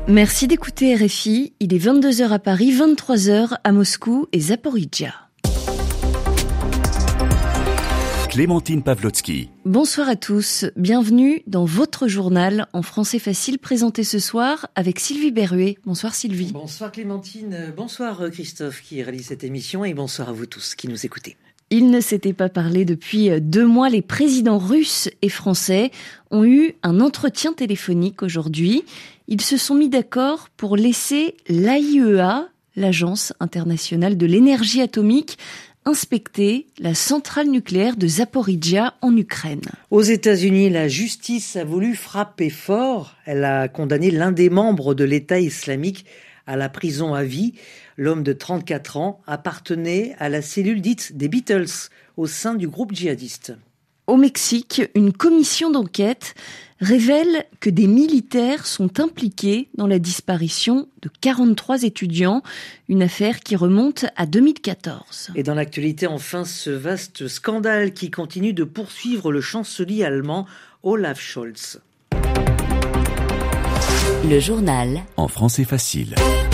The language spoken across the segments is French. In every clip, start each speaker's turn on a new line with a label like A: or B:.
A: Merci d'écouter RFI, il est 22h à Paris, 23h à Moscou et Zaporijia.
B: Clémentine Pavlotsky.
A: Bonsoir à tous, bienvenue dans votre journal en français facile présenté ce soir avec Sylvie Berruet. Bonsoir Sylvie.
C: Bonsoir Clémentine, bonsoir Christophe qui réalise cette émission et bonsoir à vous tous qui nous écoutez.
A: Il ne s'était pas parlé depuis 2 mois. Les présidents russes et français ont eu un entretien téléphonique aujourd'hui. Ils se sont mis d'accord pour laisser l'AIEA, l'Agence internationale de l'énergie atomique, inspecter la centrale nucléaire de Zaporijia en Ukraine.
C: Aux États-Unis, la justice a voulu frapper fort. Elle a condamné l'un des membres de l'État islamique à la prison à vie. L'homme de 34 ans appartenait à la cellule dite des Beatles au sein du groupe djihadiste.
A: Au Mexique, une commission d'enquête révèle que des militaires sont impliqués dans la disparition de 43 étudiants, une affaire qui remonte à 2014.
C: Et dans l'actualité, enfin, ce vaste scandale qui continue de poursuivre le chancelier allemand Olaf Scholz.
B: Le journal en français facile.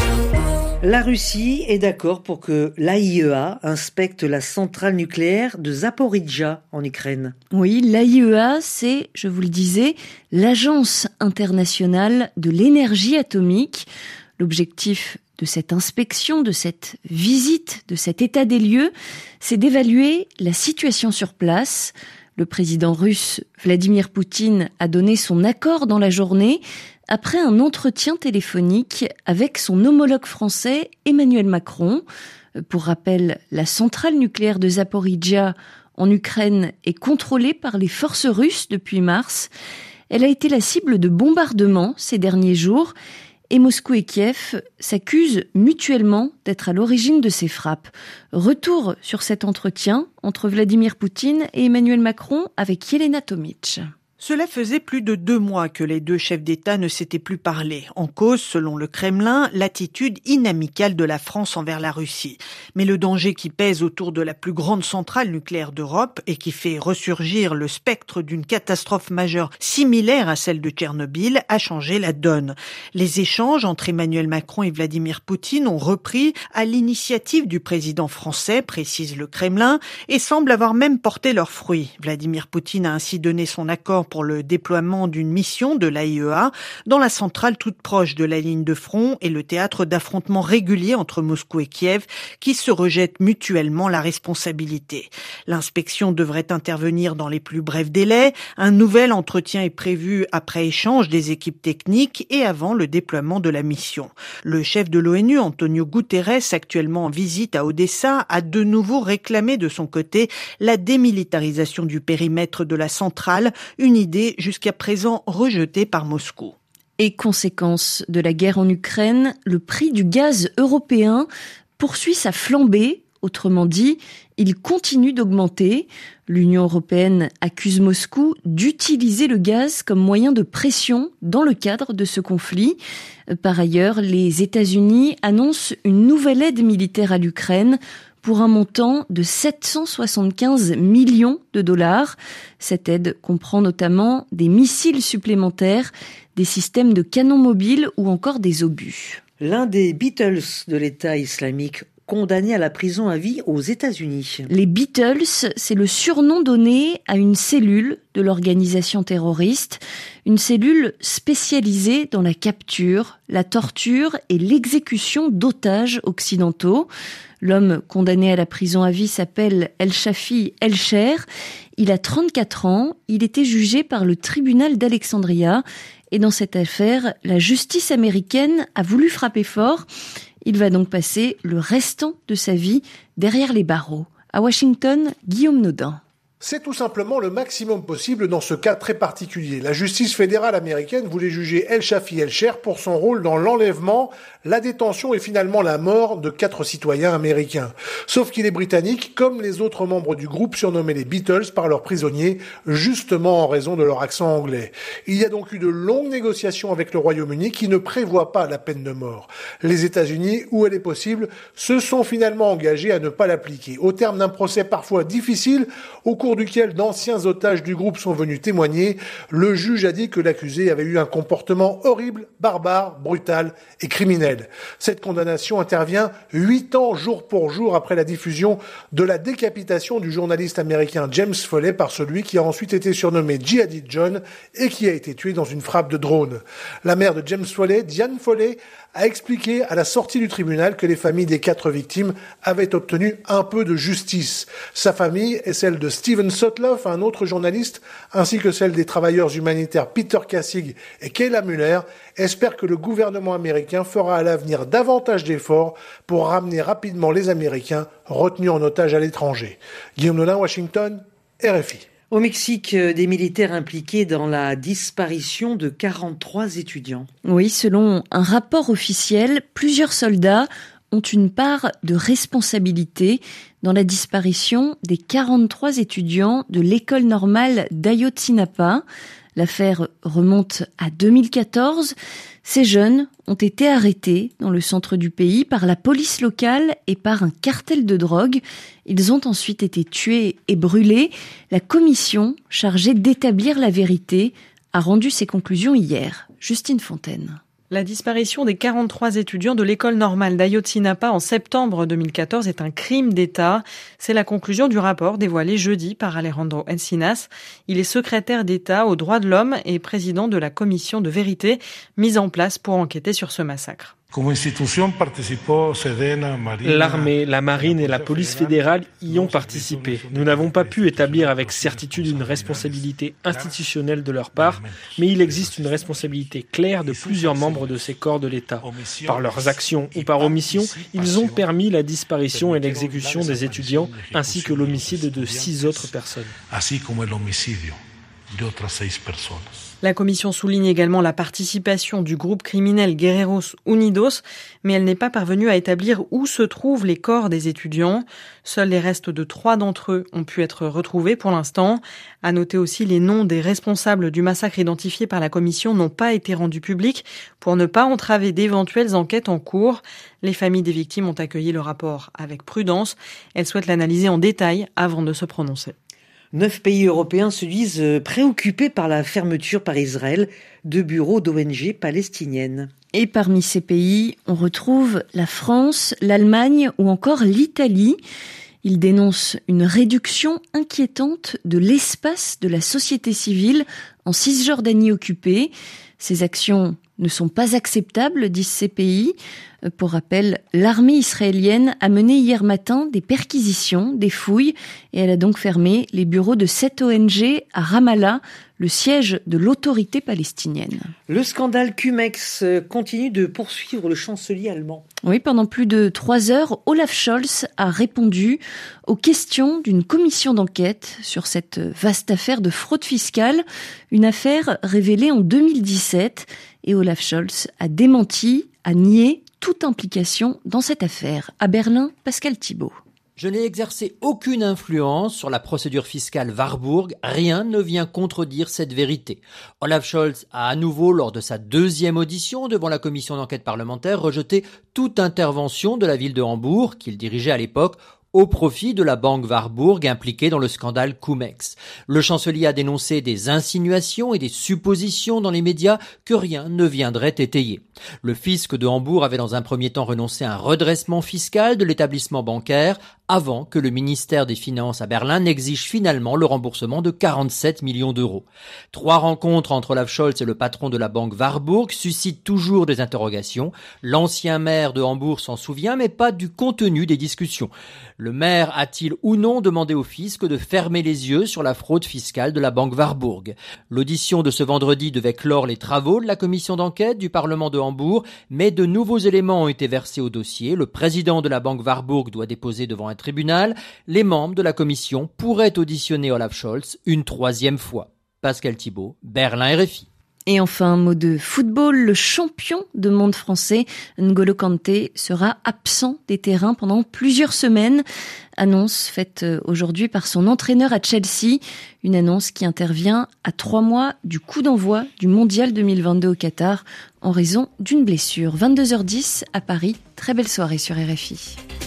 C: La Russie est d'accord pour que l'AIEA inspecte la centrale nucléaire de Zaporijia en Ukraine.
A: Oui, l'AIEA, c'est, je vous le disais, l'Agence internationale de l'énergie atomique. L'objectif de cette inspection, de cette visite, de cet état des lieux, c'est d'évaluer la situation sur place. Le président russe Vladimir Poutine a donné son accord dans la journée après un entretien téléphonique avec son homologue français Emmanuel Macron. Pour rappel, la centrale nucléaire de Zaporijia en Ukraine est contrôlée par les forces russes depuis mars. Elle a été la cible de bombardements ces derniers jours et Moscou et Kiev s'accusent mutuellement d'être à l'origine de ces frappes. Retour sur cet entretien entre Vladimir Poutine et Emmanuel Macron avec Yelena Tomic.
D: Cela faisait plus de 2 mois que les deux chefs d'État ne s'étaient plus parlé. En cause, selon le Kremlin, l'attitude inamicale de la France envers la Russie. Mais le danger qui pèse autour de la plus grande centrale nucléaire d'Europe et qui fait ressurgir le spectre d'une catastrophe majeure similaire à celle de Tchernobyl a changé la donne. Les échanges entre Emmanuel Macron et Vladimir Poutine ont repris à l'initiative du président français, précise le Kremlin, et semblent avoir même porté leurs fruits. Vladimir Poutine a ainsi donné son accord pour le déploiement d'une mission de l'AIEA dans la centrale toute proche de la ligne de front et le théâtre d'affrontements réguliers entre Moscou et Kiev qui se rejettent mutuellement la responsabilité. L'inspection devrait intervenir dans les plus brefs délais. Un nouvel entretien est prévu après échange des équipes techniques et avant le déploiement de la mission. Le chef de l'ONU, Antonio Guterres, actuellement en visite à Odessa, a de nouveau réclamé de son côté la démilitarisation du périmètre de la centrale, une idée jusqu'à présent rejetée par Moscou.
A: Et conséquence de la guerre en Ukraine, le prix du gaz européen poursuit sa flambée. Autrement dit, il continue d'augmenter. L'Union européenne accuse Moscou d'utiliser le gaz comme moyen de pression dans le cadre de ce conflit. Par ailleurs, les États-Unis annoncent une nouvelle aide militaire à l'Ukraine pour un montant de 775 millions de dollars. Cette aide comprend notamment des missiles supplémentaires, des systèmes de canons mobiles ou encore des obus.
C: L'un des Beatles de l'État islamique condamné à la prison à vie aux États-Unis.
A: Les Beatles, c'est le surnom donné à une cellule de l'organisation terroriste, une cellule spécialisée dans la capture, la torture et l'exécution d'otages occidentaux. L'homme condamné à la prison à vie s'appelle El-Shafi El-Sher. Il a 34 ans, il était jugé par le tribunal d'Alexandria et dans cette affaire, la justice américaine a voulu frapper fort. Il va donc passer le restant de sa vie derrière les barreaux. À Washington, Guillaume Naudin.
E: C'est tout simplement le maximum possible dans ce cas très particulier. La justice fédérale américaine voulait juger El-Shafi El-Sher pour son rôle dans l'enlèvement, la détention et finalement la mort de 4 citoyens américains. Sauf qu'il est britannique, comme les autres membres du groupe surnommés les Beatles par leurs prisonniers, justement en raison de leur accent anglais. Il y a donc eu de longues négociations avec le Royaume-Uni qui ne prévoit pas la peine de mort. Les États-Unis, où elle est possible, se sont finalement engagés à ne pas l'appliquer. Au terme d'un procès parfois difficile, au cours cours duquel d'anciens otages du groupe sont venus témoigner, le juge a dit que l'accusé avait eu un comportement horrible, barbare, brutal et criminel. Cette condamnation intervient 8 ans jour pour jour après la diffusion de la décapitation du journaliste américain James Foley par celui qui a ensuite été surnommé Jihadi John et qui a été tué dans une frappe de drone. La mère de James Foley, Diane Foley, a expliqué à la sortie du tribunal que les familles des 4 victimes avaient obtenu un peu de justice. Sa famille et celle de Steven Sotloff, un autre journaliste, ainsi que celle des travailleurs humanitaires Peter Kassig et Kayla Muller, espèrent que le gouvernement américain fera à l'avenir davantage d'efforts pour ramener rapidement les Américains retenus en otage à l'étranger. Guillaume Nolin, Washington, RFI.
C: Au Mexique, des militaires impliqués dans la disparition de 43 étudiants.
A: Oui, selon un rapport officiel, plusieurs soldats ont une part de responsabilité dans la disparition des 43 étudiants de l'école normale d'Ayotzinapa. L'affaire remonte à 2014. Ces jeunes ont été arrêtés dans le centre du pays par la police locale et par un cartel de drogue. Ils ont ensuite été tués et brûlés. La commission chargée d'établir la vérité a rendu ses conclusions hier. Justine Fontaine.
F: La disparition des 43 étudiants de l'école normale d'Ayotzinapa en septembre 2014 est un crime d'État. C'est la conclusion du rapport dévoilé jeudi par Alejandro Encinas. Il est secrétaire d'État aux droits de l'homme et président de la commission de vérité mise en place pour enquêter sur ce massacre.
G: L'armée, la marine et la police fédérale y ont participé. Nous n'avons pas pu établir avec certitude une responsabilité institutionnelle de leur part, mais il existe une responsabilité claire de plusieurs membres de ces corps de l'État. Par leurs actions ou par omission, ils ont permis la disparition et l'exécution des étudiants, ainsi que l'homicide de 6 autres personnes.
F: La commission souligne également la participation du groupe criminel Guerreros Unidos, mais elle n'est pas parvenue à établir où se trouvent les corps des étudiants. Seuls les restes de 3 d'entre eux ont pu être retrouvés pour l'instant. À noter aussi, les noms des responsables du massacre identifiés par la commission n'ont pas été rendus publics pour ne pas entraver d'éventuelles enquêtes en cours. Les familles des victimes ont accueilli le rapport avec prudence. Elles souhaitent l'analyser en détail avant de se prononcer.
C: 9 pays européens se disent préoccupés par la fermeture par Israël de bureaux d'ONG palestiniennes.
A: Et parmi ces pays, on retrouve la France, l'Allemagne ou encore l'Italie. Ils dénoncent une réduction inquiétante de l'espace de la société civile en Cisjordanie occupée. Ces actions ne sont pas acceptables, disent ces pays. Pour rappel, l'armée israélienne a mené hier matin des perquisitions, des fouilles, et elle a donc fermé les bureaux de 7 ONG à Ramallah, le siège de l'autorité palestinienne.
C: Le scandale Cum-Ex continue de poursuivre le chancelier allemand.
A: Oui, pendant plus de 3 heures, Olaf Scholz a répondu aux questions d'une commission d'enquête sur cette vaste affaire de fraude fiscale, une affaire révélée en 2017. Et Olaf Scholz a démenti, a nié toute implication dans cette affaire. À Berlin, Pascal Thibault.
H: Je n'ai exercé aucune influence sur la procédure fiscale Warburg. Rien ne vient contredire cette vérité. Olaf Scholz a à nouveau, lors de sa 2e audition devant la commission d'enquête parlementaire, rejeté toute intervention de la ville de Hambourg, qu'il dirigeait à l'époque, au profit de la banque Warburg impliquée dans le scandale Cum-Ex. Le chancelier a dénoncé des insinuations et des suppositions dans les médias que rien ne viendrait étayer. Le fisc de Hambourg avait dans un premier temps renoncé à un redressement fiscal de l'établissement bancaire avant que le ministère des Finances à Berlin n'exige finalement le remboursement de 47 millions d'euros. 3 rencontres entre Olaf Scholz et le patron de la banque Warburg suscitent toujours des interrogations. L'ancien maire de Hambourg s'en souvient, mais pas du contenu des discussions. Le maire a-t-il ou non demandé au fisc de fermer les yeux sur la fraude fiscale de la banque Warburg? L'audition de ce vendredi devait clore les travaux de la commission d'enquête du Parlement de Hambourg, mais de nouveaux éléments ont été versés au dossier. Le président de la banque Warburg doit déposer devant un tribunal. Les membres de la commission pourraient auditionner Olaf Scholz une 3e fois. Pascal Thibault, Berlin, RFI.
A: Et enfin, un mot de football. Le champion de monde français, N'Golo Kanté, sera absent des terrains pendant plusieurs semaines. Annonce faite aujourd'hui par son entraîneur à Chelsea. Une annonce qui intervient à 3 mois du coup d'envoi du Mondial 2022 au Qatar en raison d'une blessure. 22h10 à Paris. Très belle soirée sur RFI.